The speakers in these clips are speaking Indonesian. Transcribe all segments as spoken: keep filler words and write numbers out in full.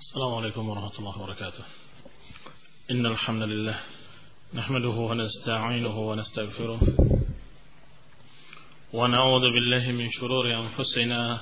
السلام عليكم ورحمة الله وبركاته. إن الحمد لله نحمده ونستعينه ونستغفره ونعوذ بالله من شرور أنفسنا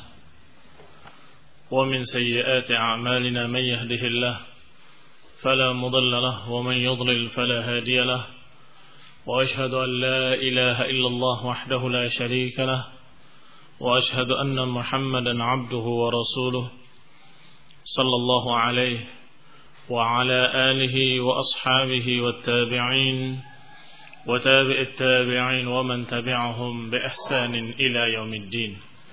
ومن سيئات أعمالنا. من يهده الله فلا مضل له ومن يضلل فلا هادي له، وأشهد أن لا إله إلا الله وحده لا شريك له، وأشهد أن محمدا عبده ورسوله صلى الله عليه وعلى آله وأصحابه والتابعين وتابع التابعين ومن تبعهم بإحسان إلى يوم الدين.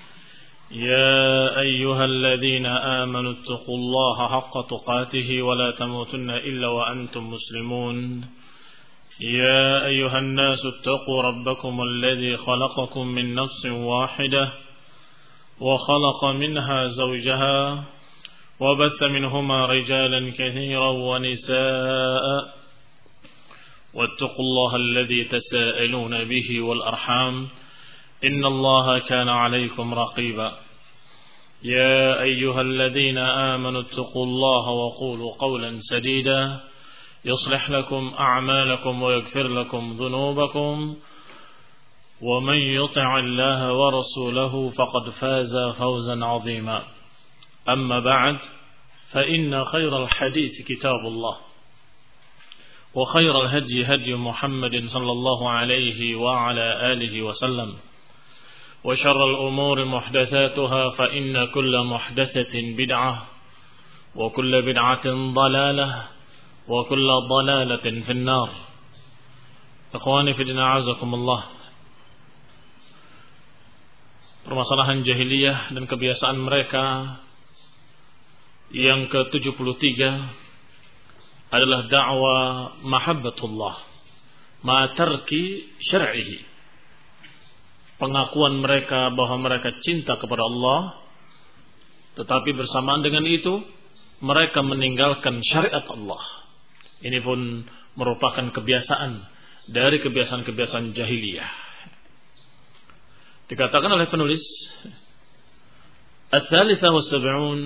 يا أيها الذين آمنوا اتقوا الله حق تقاته ولا تموتن إلا وأنتم مسلمون. يا أيها الناس اتقوا ربكم الذي خلقكم من نفس واحدة وخلق منها زوجها وبث منهما رجالا كثيرا ونساء، واتقوا الله الذي تساءلون به والأرحام إن الله كان عليكم رقيبا. يا أيها الذين آمنوا اتقوا الله وقولوا قولا سديدا يصلح لكم أعمالكم ويغفر لكم ذنوبكم، ومن يطع الله ورسوله فقد فاز فوزا عظيما. أما بعد، فإن خير الحديث كتاب الله، وخير الهدي هدي محمد صلى الله عليه وعلى آله وسلم، وشر الأمور محدثاتها فإن كل محدثة بدعة وكل بدعة ضلالة وكل ضلالة في النار. Ikhwani fi din, a'azakumullah. Permasalahan jahiliyah dan kebiasaan mereka yang ke tujuh puluh tiga adalah da'wa mahabbatullah ma tarki syar'ihi. Pengakuan mereka bahwa mereka cinta kepada Allah, tetapi bersamaan dengan itu mereka meninggalkan syariat Allah. Ini pun merupakan kebiasaan dari kebiasaan-kebiasaan jahiliyah. Dikatakan oleh penulis, Ats-Tsalitsah was-Sab'un,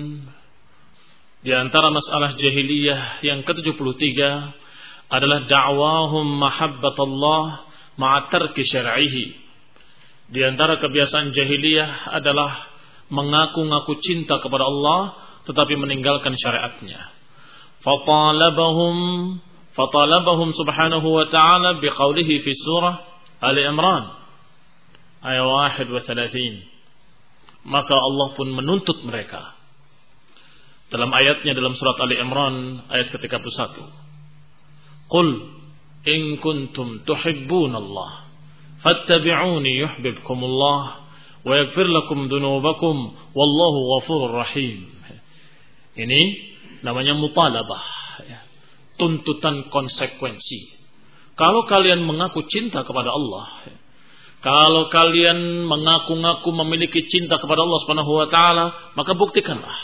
di antara masalah jahiliyah yang ke tujuh puluh tiga adalah da'wahum mahabbatullah ma'a tarki syar'ihi. Di antara kebiasaan jahiliyah adalah mengaku-ngaku cinta kepada Allah tetapi meninggalkan syariatnya. Fatalabahum fatalabahum subhanahu wa ta'ala biqaulihi fi surah Ali Imran ayat satu wa thalatheen. Maka Allah pun menuntut mereka dalam ayatnya dalam surat Ali Imran ayat ke tiga puluh satu. Qul in kuntum tuhibbunallah fattabi'uni yuhibbukumullah wa yaghfir lakum dhunubakum wallahu ghafurur rahim. Ini namanya mutalabah, tuntutan konsekuensi. Kalau kalian mengaku cinta kepada Allah, kalau kalian mengaku-ngaku memiliki cinta kepada Allah Subhanahu wa taala, maka buktikanlah,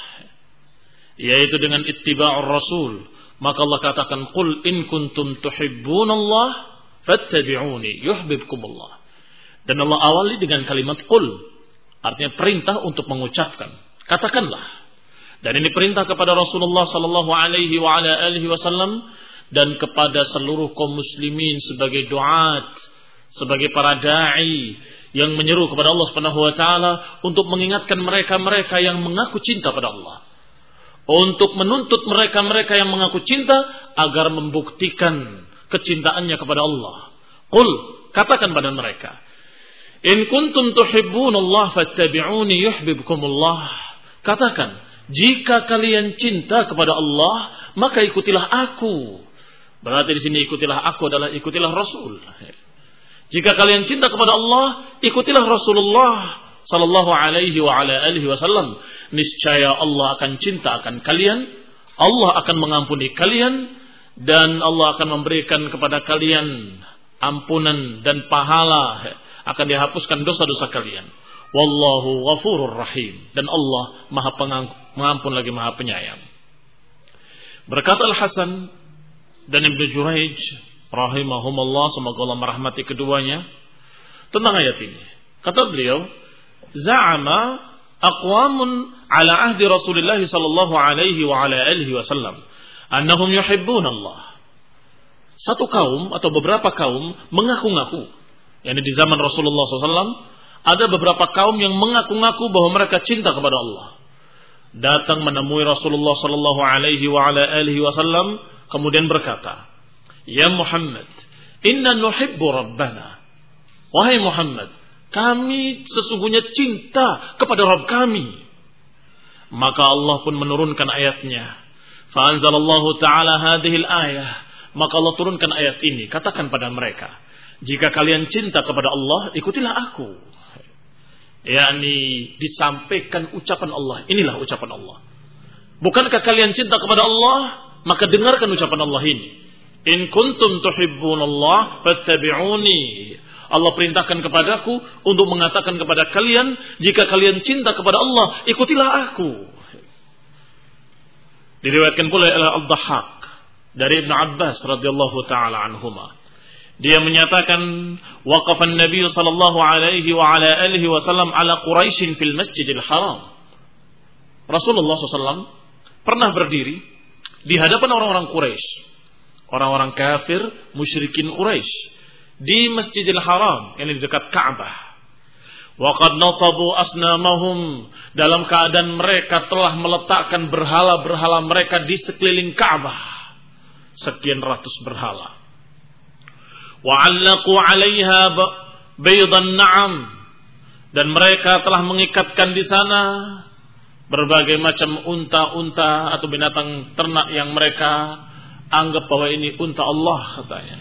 yaitu dengan ittiba'ur rasul. Maka Allah katakan, qul in kuntum tuhibbunallah fattabi'uni yuhibbukumullah. Dan Allah awali dengan kalimat qul, artinya perintah untuk mengucapkan, katakanlah. Dan ini perintah kepada Rasulullah sallallahu alaihi wa ala alihi wasallam dan kepada seluruh kaum muslimin sebagai duat, sebagai para dai yang menyeru kepada Allah Subhanahu wa taala untuk mengingatkan mereka-mereka yang mengaku cinta pada Allah, untuk menuntut mereka-mereka yang mengaku cinta agar membuktikan kecintaannya kepada Allah. Qul, katakan pada mereka, in kuntum tuhibbunallah fattabi'uni yuhibbukumullah. Katakan, jika kalian cinta kepada Allah, maka ikutilah aku. Berarti di sini ikutilah aku adalah ikutilah Rasul. Jika kalian cinta kepada Allah, ikutilah Rasulullah sallallahu alaihi wa ala alihi wasallam. Niscaya Allah akan cinta akan kalian, Allah akan mengampuni kalian, dan Allah akan memberikan kepada kalian ampunan dan pahala, akan dihapuskan dosa-dosa kalian. Wallahu ghafurur rahim, dan Allah Maha Pengampun lagi Maha Penyayang. Berkata Al-Hasan dan Ibnu Jurayj rahimahumullah, semoga Allah merahmati keduanya, tentang ayat ini. Kata beliau, za'ama aqwamun ala ahdi Rasulullah sallallahu alaihi wa ala alihi wasallam annahum yuhibbuna Allah. Satu kaum atau beberapa kaum mengaku-ngaku, yakni di zaman Rasulullah sallallahu alaihi wasallam ada beberapa kaum yang mengaku-ngaku bahwa mereka cinta kepada Allah. Datang menemui Rasulullah sallallahu alaihi wa ala alihi wasallam kemudian berkata, "Ya Muhammad, inna nuhibbu rabbana." Wahai Muhammad, kami sesungguhnya cinta kepada Rabb kami. Maka Allah pun menurunkan ayatnya. Fa anzalallahu ta'ala hadhil ayah. Maka Allah turunkan ayat ini, katakan pada mereka, jika kalian cinta kepada Allah, ikutilah aku. yakni disampaikan ucapan Allah. Inilah ucapan Allah. Bukankah kalian cinta kepada Allah? Maka dengarkan ucapan Allah ini. In kuntum tuhibbunallah fattabi'uni. Allah perintahkan kepadaku untuk mengatakan kepada kalian, jika kalian cinta kepada Allah, ikutilah aku. Diriwayatkan pula oleh Al-Dhahhak dari Ibnu Abbas radhiyallahu taala anhuma. Dia menyatakan, waqafan Nabi sallallahu alaihi wa ala alihi wasallam ala Quraisy fil Masjidil Haram. Rasulullah sallallahu alaihi wasallam pernah berdiri di hadapan orang-orang Quraisy, orang-orang kafir, musyrikin Quraisy, di Masjidil Haram yang di dekat Ka'bah. Wa qad nasabu asnamahum, dalam keadaan mereka telah meletakkan berhala-berhala mereka di sekeliling Ka'bah, sekian ratus berhala. Wa 'allaqu 'alaiha baydan na'am, dan mereka telah mengikatkan di sana berbagai macam unta-unta atau binatang ternak yang mereka anggap bahwa ini unta Allah katanya.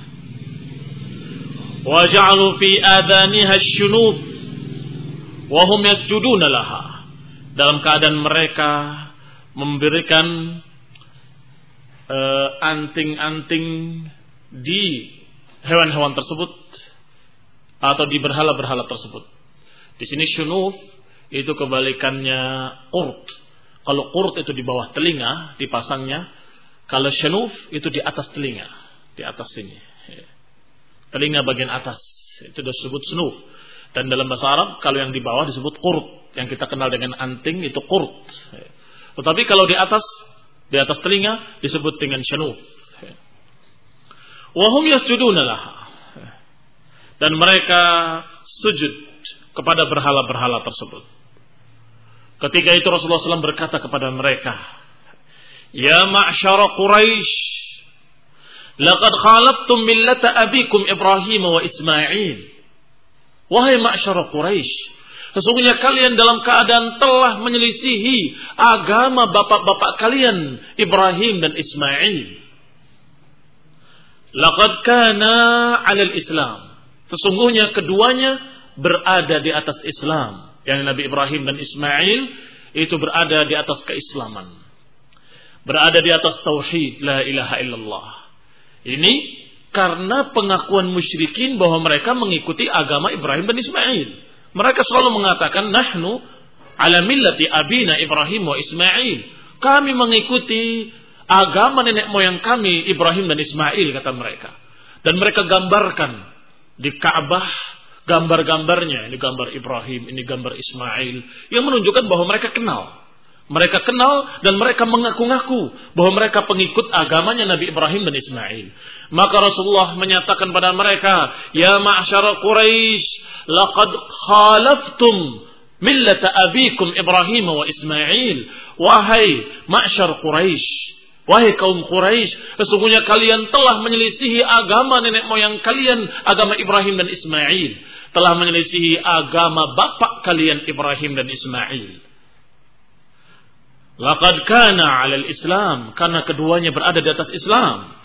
Wa ja'alu fi adaniha asy-syunuf wa hum yasjuduna laha, dalam keadaan mereka memberikan uh, anting-anting di hewan-hewan tersebut atau di berhala-berhala tersebut. Di sini syunuf itu kebalikannya qurt. Kalau qurt itu di bawah telinga dipasangnya, kalau syunuf itu di atas telinga, di atas sini. Telinga bagian atas itu disebut syunuf. Dan dalam bahasa Arab kalau yang di bawah disebut qurt, yang kita kenal dengan anting itu qurt. Tetapi kalau di atas di atas telinga disebut dengan syunuf. Wa hum yasjuduna laha, dan mereka sujud kepada berhala-berhala tersebut. Ketika itu Rasulullah shallallahu alaihi wasallam berkata kepada mereka, ya ma'syara Quraisy, laqad khalaftum millata abikum Ibrahim wa Ismail. Wahai ma'syara Quraisy, sesungguhnya kalian dalam keadaan telah menyelisihi agama bapak-bapak kalian Ibrahim dan Ismail. Laqad kana 'alal Islam, sesungguhnya keduanya berada di atas Islam. Yang Nabi Ibrahim dan Ismail itu berada di atas keislaman, berada di atas tauhid la ilaha illallah. Ini karena pengakuan musyrikin bahwa mereka mengikuti agama Ibrahim dan Ismail. Mereka selalu mengatakan nahnu ala millati abina Ibrahim wa Ismail. Kami mengikuti agama nenek moyang kami Ibrahim dan Ismail, kata mereka. Dan mereka gambarkan di Ka'bah gambar-gambarnya, ini gambar Ibrahim, ini gambar Ismail, yang menunjukkan bahwa mereka kenal. Mereka kenal dan mereka mengaku-ngaku bahwa mereka pengikut agamanya Nabi Ibrahim dan Ismail. Maka Rasulullah menyatakan pada mereka, ya ma'syara Quraisy, laqad khalaftum millata abikum Ibrahim wa Ismail. Wahai ma'syar Quraisy, wahai kaum Quraisy, sesungguhnya kalian telah menyelisihi agama nenek moyang kalian, agama Ibrahim dan Ismail. Telah menyelisihi agama bapak kalian Ibrahim dan Ismail. Laqad kana 'alal Islam, karena keduanya berada di atas Islam.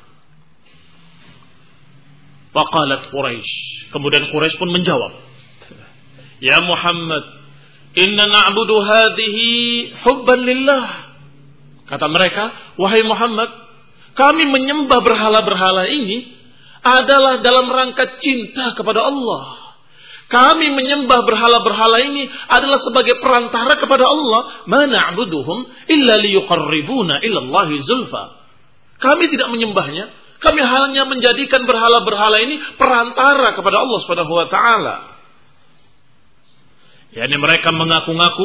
Faqalat Quraisy, kemudian Quraisy pun menjawab, ya Muhammad, inna na'budu hadhihi hubban lillah. Kata mereka, wahai Muhammad, kami menyembah berhala-berhala ini adalah dalam rangka cinta kepada Allah. Kami menyembah berhala-berhala ini adalah sebagai perantara kepada Allah. Ma na'buduhum illa liyuqarribuna ilallahi zulfa. Kami tidak menyembahnya, kami hanya menjadikan berhala-berhala ini perantara kepada Allah Subhanahu wa taala. Yani mereka mengaku-ngaku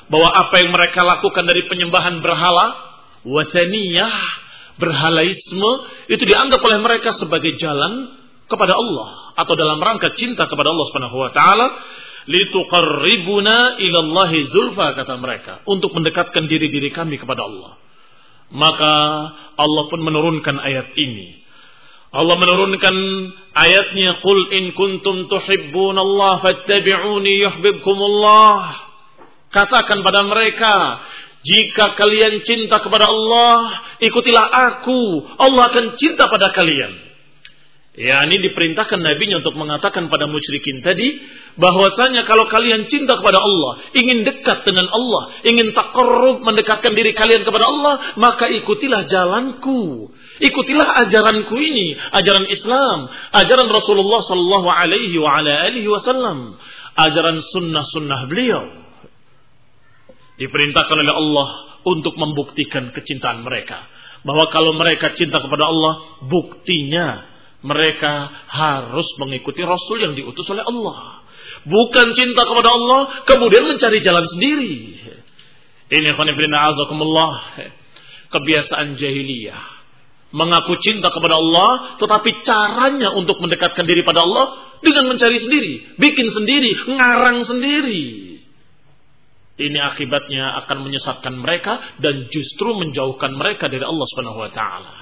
bahwa apa yang mereka lakukan dari penyembahan berhala, wathaniyah, berhalaisme, itu dianggap oleh mereka sebagai jalan kepada Allah atau dalam rangka cinta kepada Allah Subhanahu wa taala, lituqarribuna ila Allahi zulfa, kata mereka, untuk mendekatkan diri-diri kami kepada Allah. Maka Allah pun menurunkan ayat ini. Allah menurunkan ayatnya, qul in kuntum tuhibbunallaha fattabi'uni yuhibbukumullah. Katakan pada mereka, jika kalian cinta kepada Allah, ikutilah aku, Allah akan cinta pada kalian. Ya, ini diperintahkan nabinya untuk mengatakan pada musyrikin tadi, bahwasanya kalau kalian cinta kepada Allah, ingin dekat dengan Allah, ingin taqarrub, mendekatkan diri kalian kepada Allah, maka ikutilah jalanku. Ikutilah ajaranku ini, ajaran Islam, ajaran Rasulullah sallallahu alaihi wa ala alihi wasallam, ajaran sunnah-sunnah beliau. Diperintahkan oleh Allah untuk membuktikan kecintaan mereka. Bahwa kalau mereka cinta kepada Allah, buktinya mereka harus mengikuti Rasul yang diutus oleh Allah. Bukan cinta kepada Allah, kemudian mencari jalan sendiri. Ini khonifrina azakumullah, kebiasaan jahiliyah. Mengaku cinta kepada Allah, tetapi caranya untuk mendekatkan diri pada Allah dengan mencari sendiri, bikin sendiri, ngarang sendiri. Ini akibatnya akan menyesatkan mereka dan justru menjauhkan mereka dari Allah Subhanahu wa taala.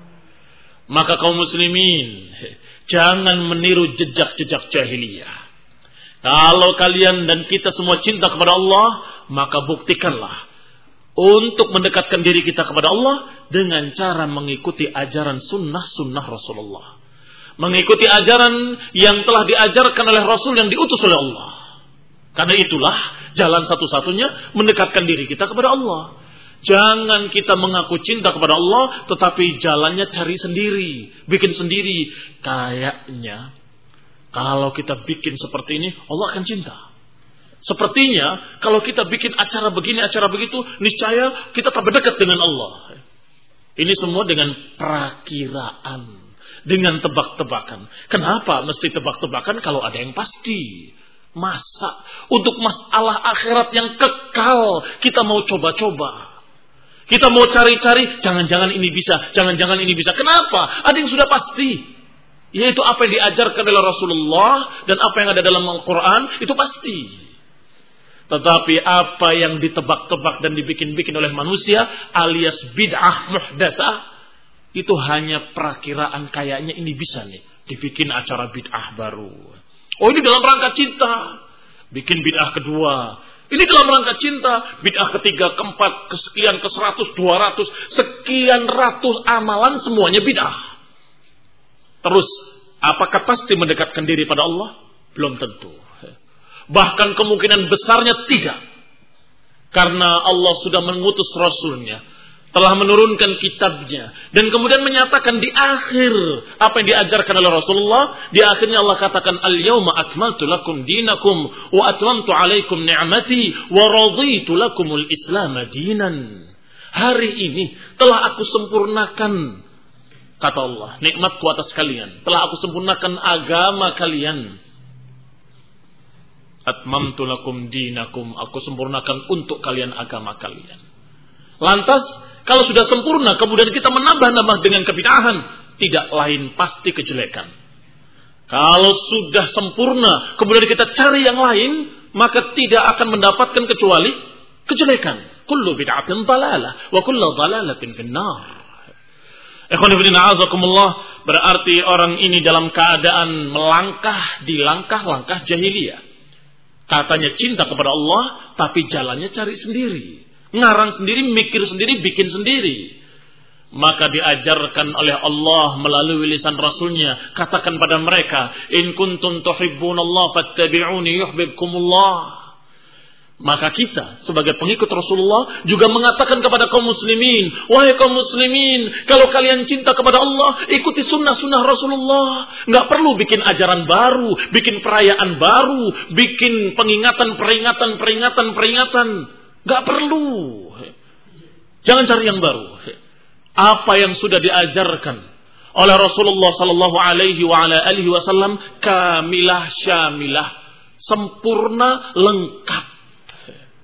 Maka kaum muslimin, jangan meniru jejak-jejak jahiliyah. Kalau kalian dan kita semua cinta kepada Allah, maka buktikanlah untuk mendekatkan diri kita kepada Allah dengan cara mengikuti ajaran sunnah-sunnah Rasulullah. Mengikuti ajaran yang telah diajarkan oleh Rasul yang diutus oleh Allah. Karena itulah jalan satu-satunya mendekatkan diri kita kepada Allah. Jangan kita mengaku cinta kepada Allah, tetapi jalannya cari sendiri, bikin sendiri. Kayaknya kalau kita bikin seperti ini, Allah akan cinta. Sepertinya kalau kita bikin acara begini, acara begitu, niscaya kita tambah dekat dengan Allah. Ini semua dengan perakiraan, dengan tebak-tebakan. Kenapa mesti tebak-tebakan kalau ada yang pasti? Masa untuk masalah akhirat yang kekal kita mau coba-coba, kita mau cari-cari, jangan-jangan ini bisa, jangan-jangan ini bisa. Kenapa? Ada yang sudah pasti, yaitu apa yang diajarkan oleh Rasulullah dan apa yang ada dalam Al-Quran, itu pasti. Tetapi apa yang ditebak-tebak dan dibikin-bikin oleh manusia alias bid'ah muhdatsah, itu hanya perakiraan, kayaknya ini bisa nih dibikin acara bid'ah baru. Oh, ini dalam rangka cinta, bikin bid'ah kedua. Ini dalam rangka cinta, bid'ah ketiga, keempat, kesekian, ke seratus, dua ratus, sekian ratus amalan semuanya bid'ah. Terus, apakah pasti mendekatkan diri pada Allah? Belum tentu. Bahkan kemungkinan besarnya tidak. Karena Allah sudah mengutus Rasulnya, telah menurunkan kitabnya, dan kemudian menyatakan di akhir apa yang diajarkan oleh Rasulullah. Di akhirnya Allah katakan, al-yawma akmaltu lakum dinakum wa atmamtu alaikum ni'mati wa raditu lakumul islam dinan. Hari ini telah aku sempurnakan, kata Allah, nikmatku atas kalian, telah aku sempurnakan agama kalian. Atmamtu lakum dinakum, aku sempurnakan untuk kalian agama kalian. Lantas kalau sudah sempurna, kemudian kita menambah-nambah dengan kebid'ahan, tidak lain pasti kejelekan. Kalau sudah sempurna, kemudian kita cari yang lain, maka tidak akan mendapatkan kecuali kejelekan. Kullu bid'atin dhalalah, wa kullu dhalalatin finnar. Ikhwan fillah azakumullah, berarti orang ini dalam keadaan melangkah di langkah-langkah jahiliyah. Katanya cinta kepada Allah, tapi jalannya cari sendiri. Ngarang sendiri, mikir sendiri, bikin sendiri. Maka diajarkan oleh Allah melalui lisan Rasulnya, katakan pada mereka, in kuntum tuhibbunallah fattabi'uni yuhibbukumullah. Maka kita sebagai pengikut Rasulullah juga mengatakan kepada kaum muslimin, wahai kaum muslimin, kalau kalian cinta kepada Allah, ikuti sunnah-sunnah Rasulullah. Nggak perlu bikin ajaran baru, bikin perayaan baru, bikin pengingatan, peringatan, peringatan, peringatan. Gak perlu. Jangan cari yang baru. Apa yang sudah diajarkan oleh Rasulullah sallallahu alaihi wa ala alihi wasallam, kamilah syamilah, sempurna, lengkap.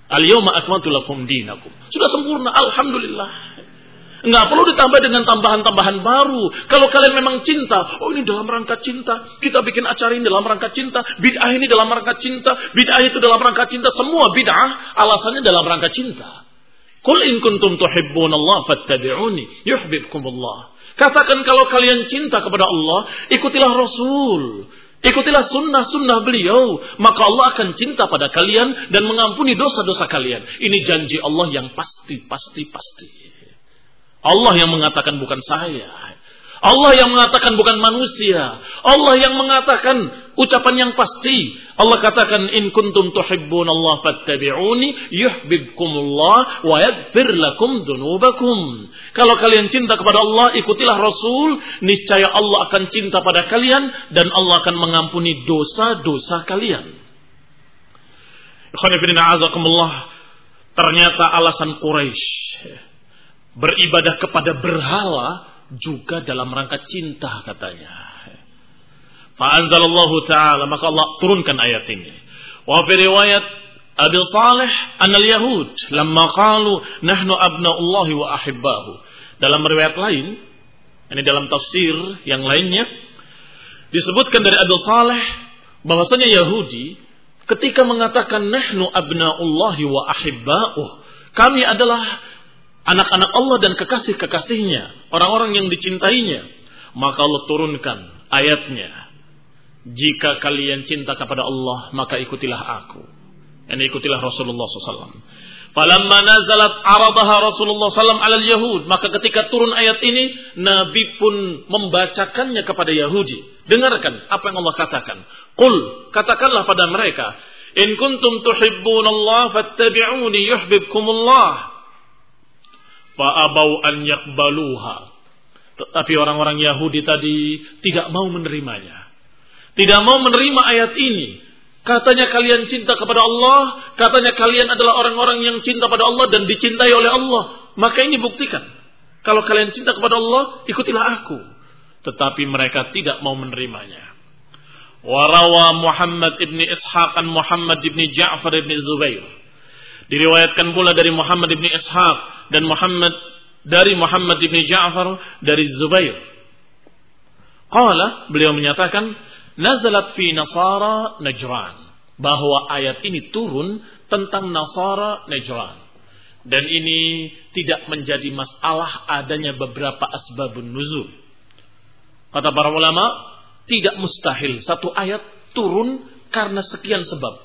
Al-yawma akmaltu lakum dinakum. Sudah sempurna, alhamdulillah. Enggak perlu ditambah dengan tambahan-tambahan baru. Kalau kalian memang cinta, oh ini dalam rangka cinta, kita bikin acara ini dalam rangka cinta, bid'ah ini dalam rangka cinta, bid'ah itu dalam rangka cinta, semua bid'ah alasannya dalam rangka cinta. Qul in kuntum tuhibbunallaha fattabi'uni yuhibbukumullah. Katakan kalau kalian cinta kepada Allah, ikutilah Rasul. Ikutilah sunnah-sunnah beliau. Maka Allah akan cinta pada kalian dan mengampuni dosa-dosa kalian. Ini janji Allah yang pasti, pasti, pasti. Allah yang mengatakan bukan saya. Allah yang mengatakan bukan manusia. Allah yang mengatakan ucapan yang pasti. Allah katakan in kuntum tuhibbunallaha fattabi'uni yuhibbukumullah wa yaghfir lakum dzunubakum. Kalau kalian cinta kepada Allah, ikutilah Rasul, niscaya Allah akan cinta pada kalian dan Allah akan mengampuni dosa-dosa kalian. Ikhwan fillah azakumullah, ternyata alasan Quraisy beribadah kepada berhala juga dalam rangka cinta katanya. Fa'anzalallahu ta'ala, maka Allah turunkan ayat ini. Wa fi riwayat Abi Salih anal Yahud lamma qalu nahnu abna'ullahi wa ahibbahu. Dalam riwayat lain, ini dalam tafsir yang lainnya disebutkan dari Abi Salih bahwasanya Yahudi ketika mengatakan nahnu abna'ullahi wa ahibbahu, kami adalah anak-anak Allah dan kekasih-kekasihnya, orang-orang yang dicintainya, maka Allah turunkan ayatnya. Jika kalian cinta kepada Allah, maka ikutilah aku. Dan ikutilah Rasulullah shallallahu alaihi wasallam. Falamma nazalat aradaha Rasulullah shallallahu alaihi wasallam alal Yahud. Maka ketika turun ayat ini, Nabi pun membacakannya kepada Yahudi. Dengarkan apa yang Allah katakan. Qul, katakanlah pada mereka, in kuntum tuhibbunallaha fattabi'uni yuhibbukumullah. Fa'abau an yakbaluha. Tetapi orang-orang Yahudi tadi tidak mau menerimanya. Tidak mau menerima ayat ini. Katanya kalian cinta kepada Allah. Katanya kalian adalah orang-orang yang cinta pada Allah dan dicintai oleh Allah. Maka ini buktikan. Kalau kalian cinta kepada Allah, ikutilah aku. Tetapi mereka tidak mau menerimanya. Warawa Muhammad ibn Ishaq an Muhammad ibn Ja'far ibn Zubair. Diriwayatkan pula dari Muhammad ibn Ishaq dan Muhammad dari Muhammad ibn Ja'far dari Zubair. Qala, beliau menyatakan, nazalat fi Nasara Najran, bahwa ayat ini turun tentang Nasara Najran. Dan ini tidak menjadi masalah adanya beberapa asbabun nuzul. Kata para ulama, tidak mustahil satu ayat turun karena sekian sebab.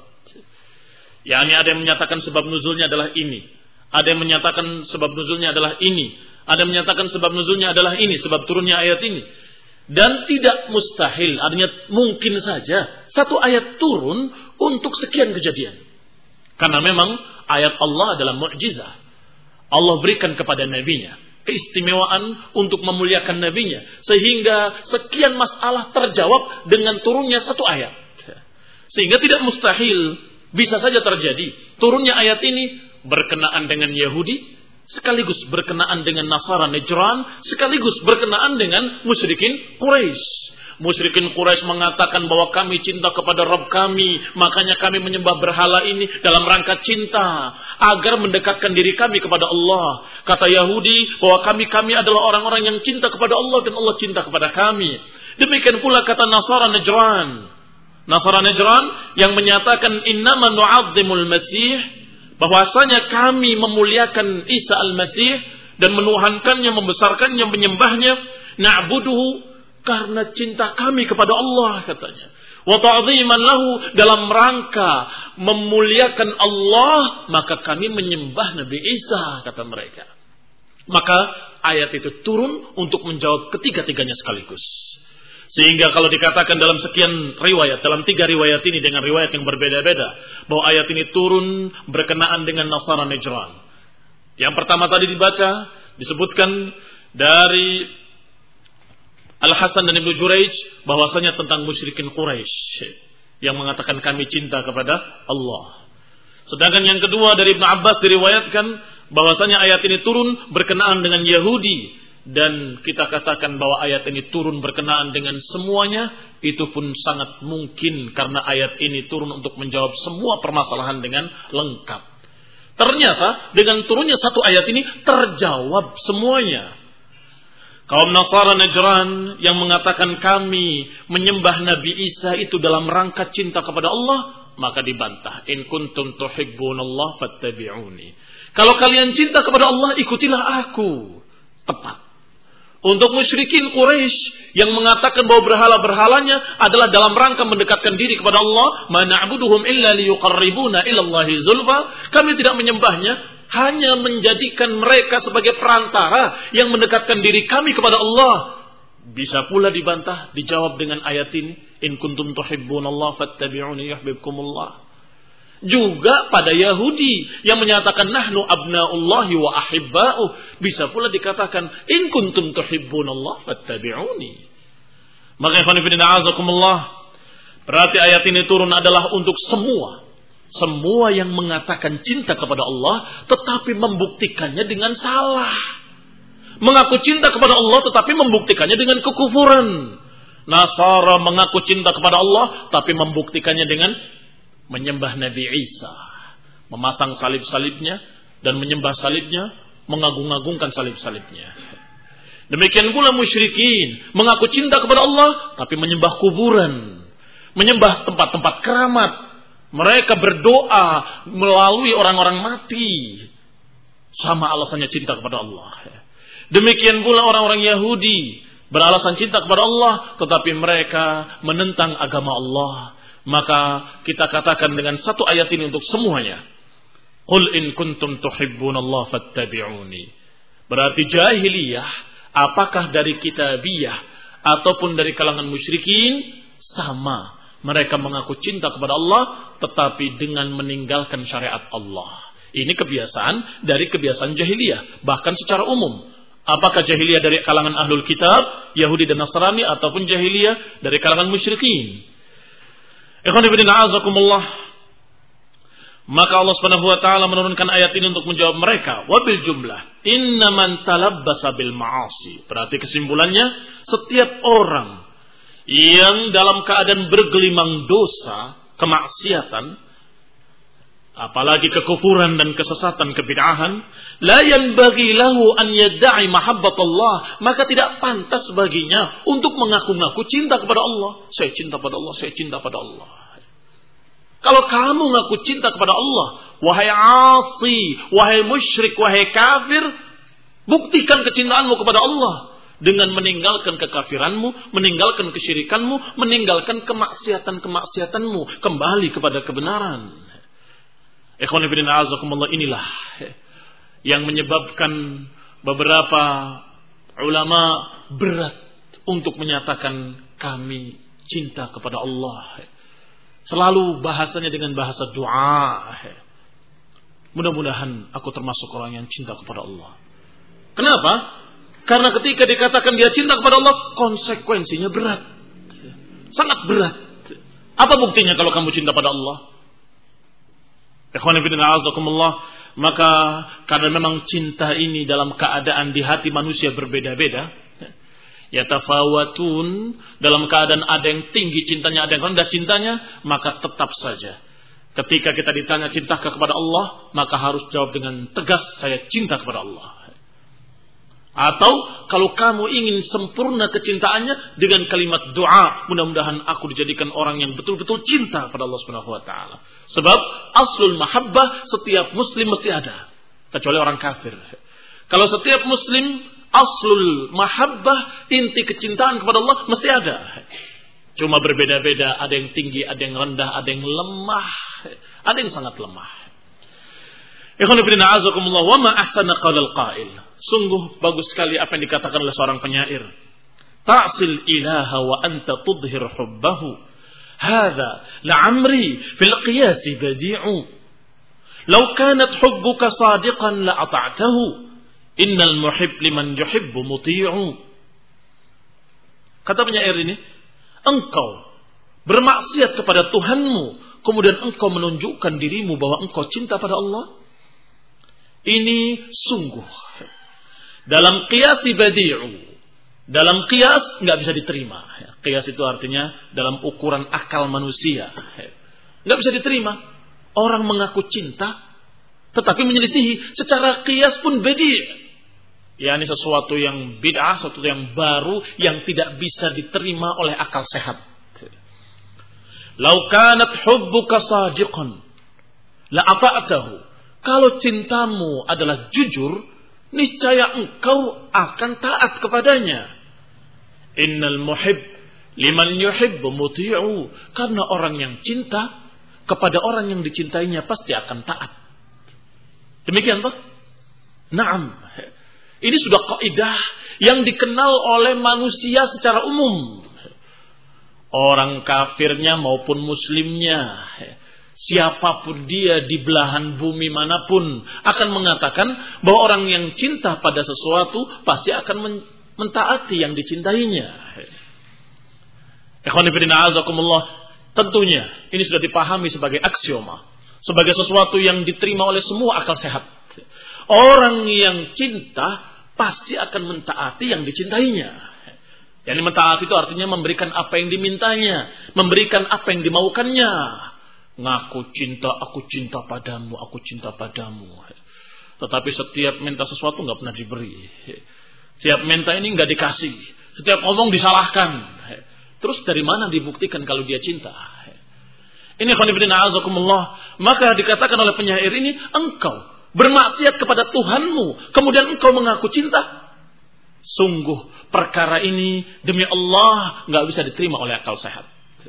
yakni ada yang menyatakan sebab nuzulnya adalah ini, ada yang menyatakan sebab nuzulnya adalah ini, ada yang menyatakan sebab nuzulnya adalah ini, sebab turunnya ayat ini. Dan tidak mustahil, artinya mungkin saja satu ayat turun untuk sekian kejadian. Karena memang ayat Allah adalah mukjizah. Allah berikan kepada nabinya keistimewaan untuk memuliakan nabinya, sehingga sekian masalah terjawab dengan turunnya satu ayat. Sehingga tidak mustahil, bisa saja terjadi turunnya ayat ini berkenaan dengan Yahudi, sekaligus berkenaan dengan Nasara Najran, sekaligus berkenaan dengan musyrikin Quraisy. Musyrikin Quraisy mengatakan bahwa kami cinta kepada Rabb kami, makanya kami menyembah berhala ini dalam rangka cinta, agar mendekatkan diri kami kepada Allah. Kata Yahudi bahwa kami kami adalah orang-orang yang cinta kepada Allah dan Allah cinta kepada kami. Demikian pula kata Nasara Najran. Nasara Najran yang menyatakan innama nu'azzimul Masih, bahwasanya kami memuliakan Isa al-Masih dan menuhankannya, membesarkannya, menyembahnya, na'buduhu, karena cinta kami kepada Allah, katanya. Wa ta'ziman lahu, dalam rangka memuliakan Allah, maka kami menyembah Nabi Isa, kata mereka. Maka ayat itu turun untuk menjawab ketiga-tiganya sekaligus. Sehingga kalau dikatakan dalam sekian riwayat, dalam tiga riwayat ini dengan riwayat yang berbeda-beda, bahwa ayat ini turun berkenaan dengan Nasara Najran. Yang pertama tadi dibaca, disebutkan dari Al-Hasan dan Ibnu Jurayj, bahwasanya tentang musyrikin Quraisy yang mengatakan kami cinta kepada Allah. Sedangkan yang kedua dari Ibnu Abbas diriwayatkan bahwasanya ayat ini turun berkenaan dengan Yahudi. Dan kita katakan bahwa ayat ini turun berkenaan dengan semuanya, itu pun sangat mungkin karena ayat ini turun untuk menjawab semua permasalahan dengan lengkap. Ternyata dengan turunnya satu ayat ini terjawab semuanya. Kaum Nasara Najran yang mengatakan kami menyembah Nabi Isa itu dalam rangka cinta kepada Allah, maka dibantah. In kuntum tuhibbunallah fattabi'uni. Kalau kalian cinta kepada Allah, ikutilah aku. Tepat. Untuk musyrikin Quraisy yang mengatakan bahwa berhala-berhalanya adalah dalam rangka mendekatkan diri kepada Allah, ma na'buduhum illa liyuqarribuna ila Allahi zulfa, kami tidak menyembahnya hanya menjadikan mereka sebagai perantara yang mendekatkan diri kami kepada Allah. Bisa pula dibantah, dijawab dengan ayat ini, in kuntum tuhibbunallaha fattabi'uni yuhibbukumullah. Juga pada Yahudi yang menyatakan nahnu abnaullahi wa ahibba'uh, bisa pula dikatakan in kuntum tuhibbunallaha fattabi'uni. Maka ikhwan fillah azakumullah, berarti ayat ini turun adalah untuk semua semua yang mengatakan cinta kepada Allah tetapi membuktikannya dengan salah. Mengaku cinta kepada Allah tetapi membuktikannya dengan kekufuran. Nasara mengaku cinta kepada Allah tapi membuktikannya dengan menyembah Nabi Isa, memasang salib-salibnya dan menyembah salibnya, mengagung-agungkan salib-salibnya. Demikian pula musyrikin mengaku cinta kepada Allah tapi menyembah kuburan, menyembah tempat-tempat keramat. Mereka berdoa melalui orang-orang mati, sama alasannya cinta kepada Allah. Demikian pula orang-orang Yahudi beralasan cinta kepada Allah tetapi mereka menentang agama Allah. Maka kita katakan dengan satu ayat ini untuk semuanya. Qul in kuntum tuhibbunallaha fattabi'uni. Berarti jahiliyah, apakah dari kitabiyah ataupun dari kalangan musyrikin, sama. Mereka mengaku cinta kepada Allah tetapi dengan meninggalkan syariat Allah. Ini kebiasaan dari kebiasaan jahiliyah, bahkan secara umum. Apakah jahiliyah dari kalangan ahlul kitab, Yahudi dan Nasrani, ataupun jahiliyah dari kalangan musyrikin. Ikhwan fillah azakumullah. Maka Allah Subhanahu wa taala menurunkan ayat ini untuk menjawab mereka. Wabil jumlah innaman talabbasa bil ma'asi. Berarti kesimpulannya, setiap orang yang dalam keadaan bergelimang dosa, kemaksiatan, apalagi kekufuran dan kesesatan, kebid'ahan, la yanbaghi lahu an yadda'i mahabbatallah, maka tidak pantas baginya untuk mengaku-ngaku cinta kepada Allah. Saya cinta pada Allah, saya cinta pada Allah. Kalau kamu ngaku cinta kepada Allah, wahai asi, wahai musyrik, wahai kafir, buktikan kecintaanmu kepada Allah dengan meninggalkan kekafiranmu, meninggalkan kesyirikanmu, meninggalkan kemaksiatan-kemaksiatanmu, kembali kepada kebenaran. Ikhwan fillah azakumullah, inilah yang menyebabkan beberapa ulama berat untuk menyatakan kami cinta kepada Allah. Selalu bahasanya dengan bahasa doa. Mudah-mudahan aku termasuk orang yang cinta kepada Allah. Kenapa? Karena ketika dikatakan dia cinta kepada Allah, konsekuensinya berat. Sangat berat. Apa buktinya kalau kamu cinta pada Allah? Ikhwan fillah azakumullah, maka karena memang cinta ini dalam keadaan di hati manusia berbeda-beda, yatafawatun, dalam keadaan ada yang tinggi cintanya, ada yang rendah cintanya, maka tetap saja ketika kita ditanya cintakah kepada Allah, maka harus jawab dengan tegas, saya cinta kepada Allah. Atau kalau kamu ingin sempurna kecintaannya dengan kalimat doa, mudah-mudahan aku dijadikan orang yang betul-betul cinta kepada Allah Subhanahu wa taala. Sebab aslul mahabbah setiap muslim mesti ada, kecuali orang kafir. Kalau setiap muslim aslul mahabbah, inti kecintaan kepada Allah mesti ada. Cuma berbeda-beda, ada yang tinggi, ada yang rendah, ada yang lemah, ada yang sangat lemah. Ikhwan fillah azakumullah, wa ma ahsana qaulal qail. Sungguh bagus sekali apa yang dikatakan oleh seorang penyair. Ta'sil ilaha wa anta tudhhir hubbahu. Hadha la'amri fil qiyas badi'u. Law kanat hubbuka sadiqan la ata'tahu. Innal muhib liman yuhibbu muti'u. Kata penyair ini, engkau bermaksiat kepada Tuhanmu, kemudian engkau menunjukkan dirimu bahwa engkau cinta pada Allah. Ini sungguh dalam qiyas badi'u. Dalam qiyas enggak bisa diterima. Qiyas itu artinya dalam ukuran akal manusia. Enggak bisa diterima. Orang mengaku cinta tetapi menyelisihi secara qiyas pun bedi'. yakni sesuatu yang bid'ah, sesuatu yang baru yang tidak bisa diterima oleh akal sehat. Lau kanat hubbuka sadiqan la ata'tahu. Kalau cintamu adalah jujur, niscaya engkau akan taat kepadanya. Innal muhib liman yuhibbu muti'u. Karena orang yang cinta kepada orang yang dicintainya pasti akan taat. Demikian toh? Naam. Ini sudah kaidah yang dikenal oleh manusia secara umum. Orang kafirnya maupun muslimnya, siapapun dia di belahan bumi manapun akan mengatakan bahwa orang yang cinta pada sesuatu pasti akan mentaati yang dicintainya. Ikhwan fillah azakumullah, tentunya ini sudah dipahami sebagai aksioma, sebagai sesuatu yang diterima oleh semua akal sehat. Orang yang cinta pasti akan mentaati yang dicintainya. Yang mentaati itu artinya memberikan apa yang dimintanya, memberikan apa yang dimaukannya. Ngaku cinta, aku cinta padamu, aku cinta padamu. Tetapi setiap minta sesuatu nggak pernah diberi. Setiap minta ini nggak dikasih. Setiap ngomong disalahkan. Terus dari mana dibuktikan kalau dia cinta? Ini khonifidina azakumullah. Maka dikatakan oleh penyair ini, engkau bermaksiat kepada Tuhanmu, kemudian engkau mengaku cinta. Sungguh perkara ini demi Allah nggak bisa diterima oleh akal sehat.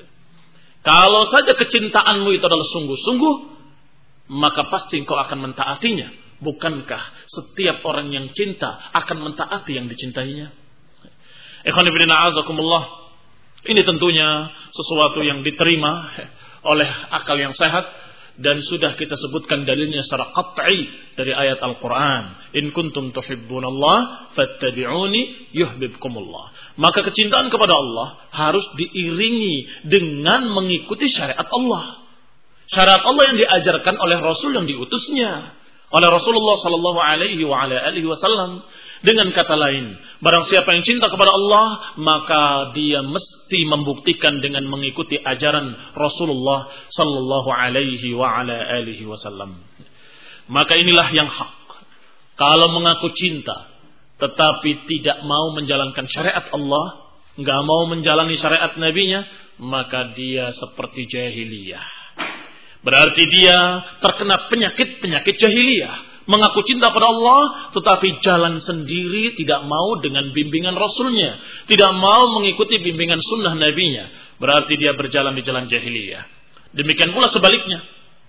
Kalau saja kecintaanmu itu adalah sungguh-sungguh, maka pasti engkau akan mentaatinya. Bukankah setiap orang yang cinta akan mentaati yang dicintainya? Ikhwan fillah azakumullah. Ini tentunya sesuatu yang diterima oleh akal yang sehat. Dan sudah kita sebutkan dalilnya secara qat'i dari ayat Al-Quran. In kuntum tuhibbunallah fattabi'uni yuhibbukumullah. Maka kecintaan kepada Allah harus diiringi dengan mengikuti syariat Allah. Syariat Allah yang diajarkan oleh Rasul yang diutusnya. Oleh Rasulullah sallallahu alaihi wa ala alihi wasallam. Dengan kata lain, barang siapa yang cinta kepada Allah, maka dia mesti membuktikan dengan mengikuti ajaran Rasulullah sallallahu alaihi wa ala alihi wasallam. Maka inilah yang hak. Kalau mengaku cinta, tetapi tidak mau menjalankan syariat Allah, enggak mau menjalani syariat Nabi-Nya, maka dia seperti jahiliyah. Berarti dia terkena penyakit-penyakit jahiliyah. Mengaku cinta pada Allah, tetapi jalan sendiri, tidak mau dengan bimbingan Rasulnya, tidak mau mengikuti bimbingan sunnah Nabi-Nya. Berarti dia berjalan di jalan jahiliyah. Demikian pula sebaliknya,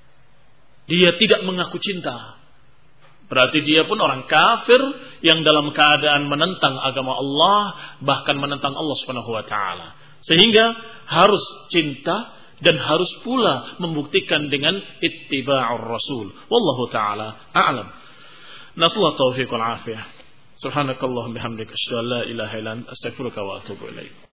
dia tidak mengaku cinta, berarti dia pun orang kafir yang dalam keadaan menentang agama Allah, bahkan menentang Allah Subhanahu wa taala. Sehingga harus cinta dan harus pula membuktikan dengan ittiba'ur rasul. Wallahu ta'ala a'lam. Nasallahu taufiq wal afiyah. Subhanakallahumma bihamdika asyhadu an la ilaha illa anta astaghfiruka wa atubu ilaik.